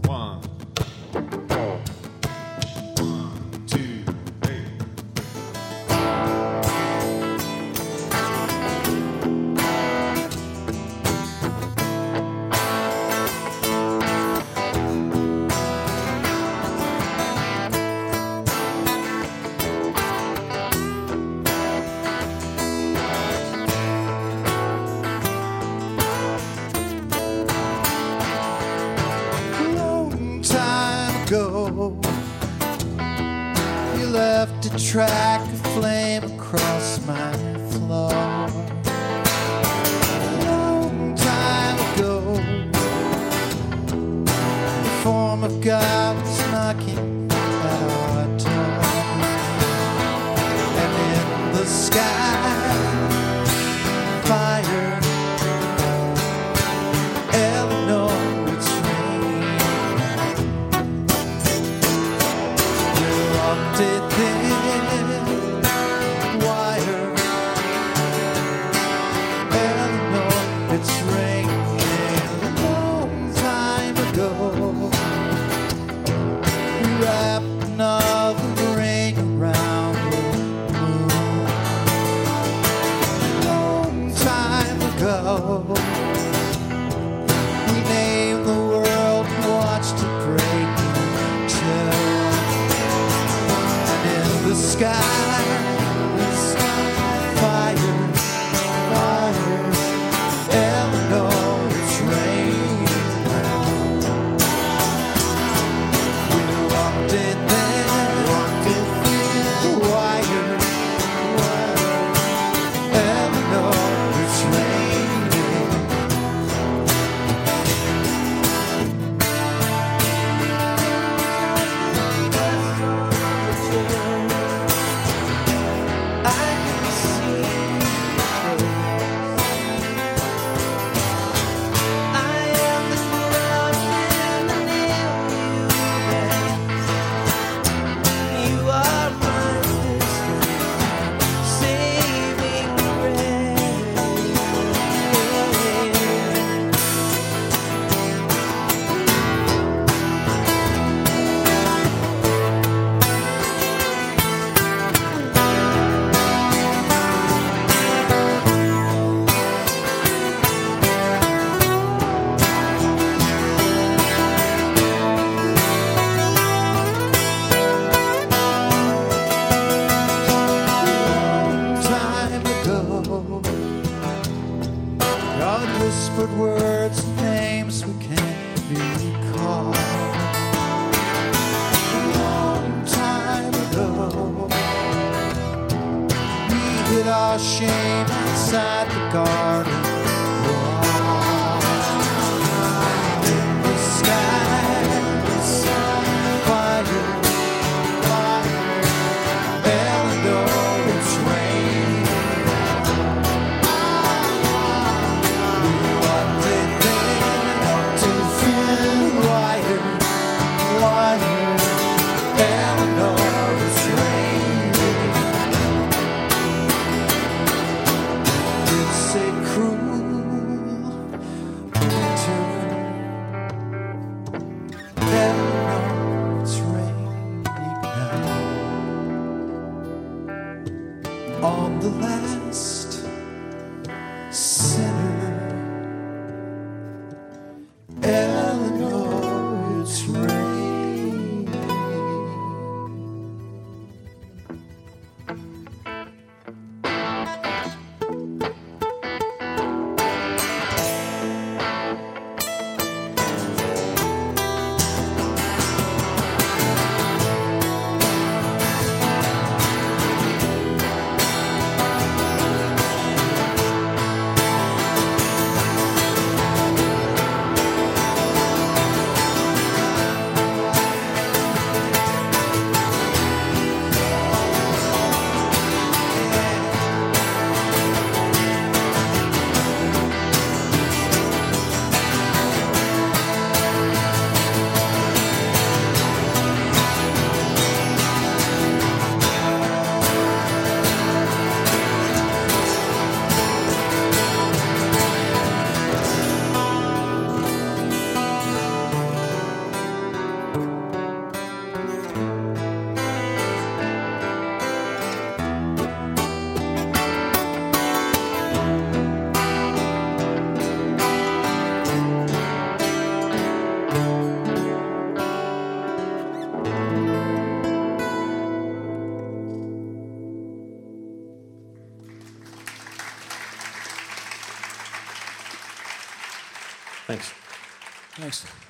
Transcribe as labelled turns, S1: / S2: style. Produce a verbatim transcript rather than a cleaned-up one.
S1: One. Two, three.
S2: Long time ago, you left a track of flame across my floor. Long time ago, the form of God was knocking at our door, and in the sky, fire. Eleanor, it's raining. You walked it thin wire. Eleanor, it's raining. A long time ago, you wrapped another ring around the moon. A long time ago, we named the world and watched it break in two. And in the sky, the sky, fire, fire. Eleanor, it's raining. We walked it then, walked it through the wire, wire. Eleanor, it's raining. I can see I am the ground and the nail you You are my distant saving grace. Long time ago, God whispered words and names we can't recall. Long time ago, we hid our shame outside the garden wall. In the sky, the sky, fire, fire. Eleanor, it's raining. We walked it then to thin wire, wire. Eleanor, it's raining. It's a cruel
S3: Thanks.
S2: Thanks.